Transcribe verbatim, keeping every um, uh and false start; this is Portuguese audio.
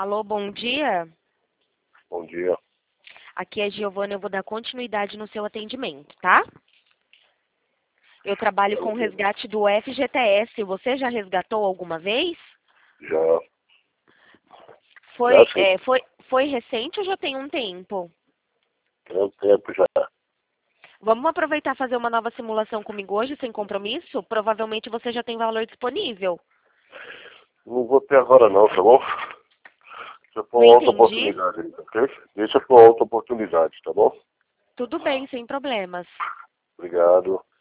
Alô, bom dia. Bom dia. Aqui é Giovana, eu vou dar continuidade no seu atendimento, tá? Eu trabalho com resgate do F G T S. Você já resgatou alguma vez? Já, Foi, já sim. é, foi, foi recente ou já tem um tempo? Tem um tempo já. Vamos aproveitar e fazer uma nova simulação comigo hoje, sem compromisso? Provavelmente você já tem valor disponível. Não vou ter agora não, tá bom? Deixa pra Não outra entendi? oportunidade aí, ok? Deixa pra outra oportunidade, tá bom? Tudo bem, sem problemas. Obrigado.